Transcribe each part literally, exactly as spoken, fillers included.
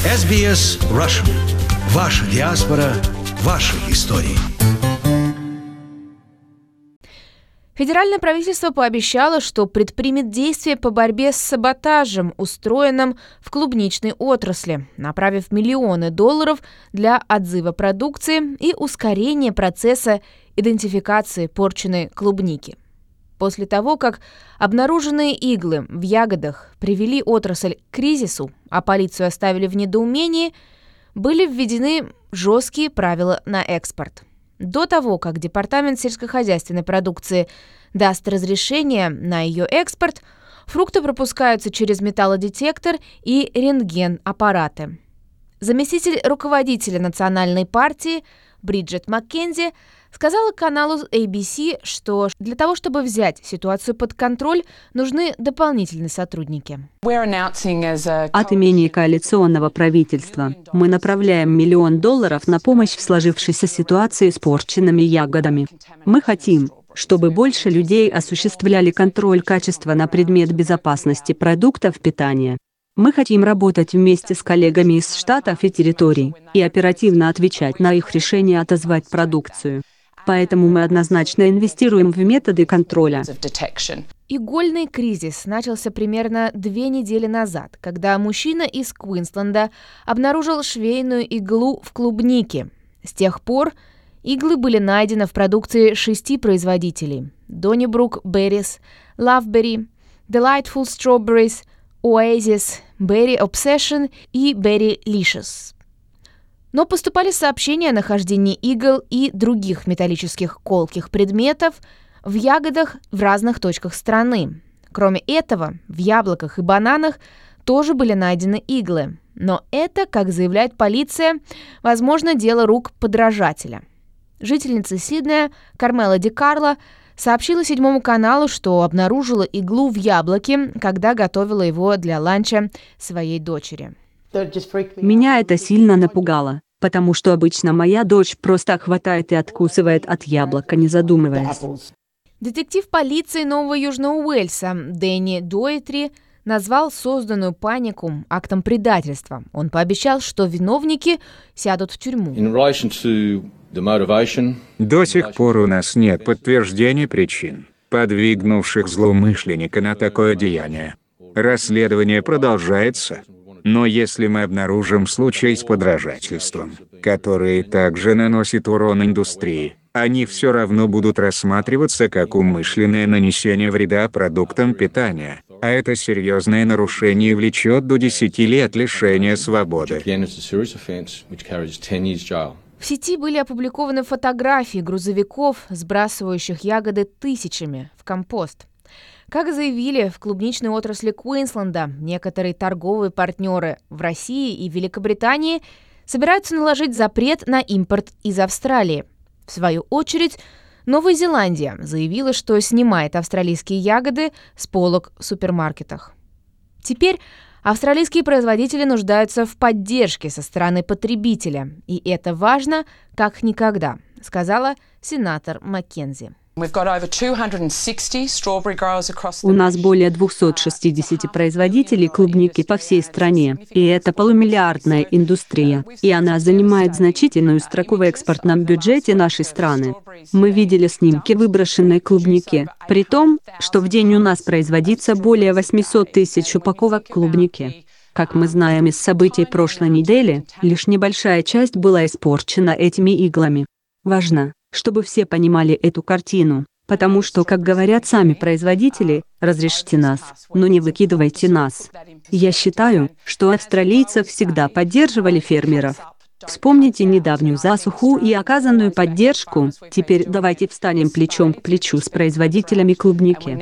эс би эс Russian. Ваша диаспора, ваши истории. Федеральное правительство пообещало, что предпримет действия по борьбе с саботажем, устроенным в клубничной отрасли, направив миллионы долларов для отзыва продукции и ускорения процесса идентификации порченной клубники. После того, как обнаруженные иглы в ягодах привели отрасль к кризису, а полицию оставили в недоумении, были введены жесткие правила на экспорт. До того, как Департамент сельскохозяйственной продукции даст разрешение на ее экспорт, фрукты пропускаются через металлодетектор и рентген-аппараты. Заместитель руководителя национальной партии Бриджит Маккензи сказала каналу эй би си, что для того, чтобы взять ситуацию под контроль, нужны дополнительные сотрудники. От имени коалиционного правительства мы направляем миллион долларов на помощь в сложившейся ситуации с порченными ягодами. Мы хотим, чтобы больше людей осуществляли контроль качества на предмет безопасности продуктов питания. Мы хотим работать вместе с коллегами из штатов и территорий и оперативно отвечать на их решение отозвать продукцию. Поэтому мы однозначно инвестируем в методы контроля. Игольный кризис начался примерно две недели назад, когда мужчина из Квинсленда обнаружил швейную иглу в клубнике. С тех пор иглы были найдены в продукции шести производителей: Donnybrook Berries, Loveberry, Delightful Strawberries, Oasis, Berry Obsession и Berrylicious. Но поступали сообщения о нахождении игл и других металлических колких предметов в ягодах в разных точках страны. Кроме этого, в яблоках и бананах тоже были найдены иглы. Но это, как заявляет полиция, возможно, дело рук подражателя. Жительница Сиднея Кармела Ди Карло сообщила Седьмому каналу, что обнаружила иглу в яблоке, когда готовила его для ланча своей дочери. Меня это сильно напугало, потому что обычно моя дочь просто хватает и откусывает от яблока, не задумываясь. Детектив полиции Нового Южного Уэльса Дэнни Доитри назвал созданную панику актом предательства. Он пообещал, что виновники сядут в тюрьму. До сих пор у нас нет подтверждений причин, подвигнувших злоумышленника на такое деяние. Расследование продолжается. Но если мы обнаружим случай с подражательством, который также наносит урон индустрии, они все равно будут рассматриваться как умышленное нанесение вреда продуктам питания, а это серьезное нарушение влечет до десяти лет лишения свободы. В сети были опубликованы фотографии грузовиков, сбрасывающих ягоды тысячами в компост. Как заявили в клубничной отрасли Квинсленда, некоторые торговые партнеры в России и Великобритании собираются наложить запрет на импорт из Австралии. В свою очередь, Новая Зеландия заявила, что снимает австралийские ягоды с полок в супермаркетах. Теперь австралийские производители нуждаются в поддержке со стороны потребителя, и это важно как никогда, сказала сенатор Маккензи. У нас более двухсот шестидесяти производителей клубники по всей стране, и это полумиллиардная индустрия, и она занимает значительную строку в экспортном бюджете нашей страны. Мы видели снимки выброшенной клубники, при том, что в день у нас производится более восьмисот тысяч упаковок клубники. Как мы знаем из событий прошлой недели, лишь небольшая часть была испорчена этими иглами. Важно, чтобы все понимали эту картину, потому что, как говорят сами производители, разрешите нас, но не выкидывайте нас. Я считаю, что австралийцев всегда поддерживали фермеров. Вспомните недавнюю засуху и оказанную поддержку. Теперь давайте встанем плечом к плечу с производителями клубники.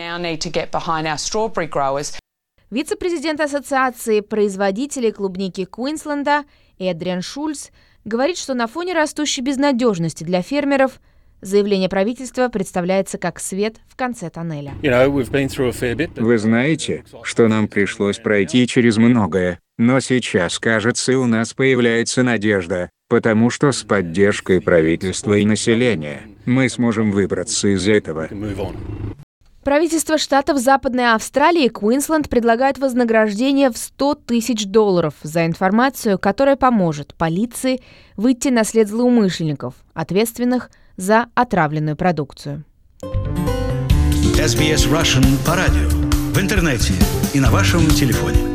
Вице-президент Ассоциации производителей клубники Квинсленда Эдриан Шульц говорит, что на фоне растущей безнадежности для фермеров заявление правительства представляется как свет в конце тоннеля. Вы знаете, что нам пришлось пройти через многое, но сейчас, кажется, у нас появляется надежда, потому что с поддержкой правительства и населения мы сможем выбраться из этого. Правительство штатов Западной Австралии Квинсленд предлагает вознаграждение в сто тысяч долларов за информацию, которая поможет полиции выйти на след злоумышленников, ответственных за отравленную продукцию. эс би эс Russian по радио, в интернете и на вашем телефоне.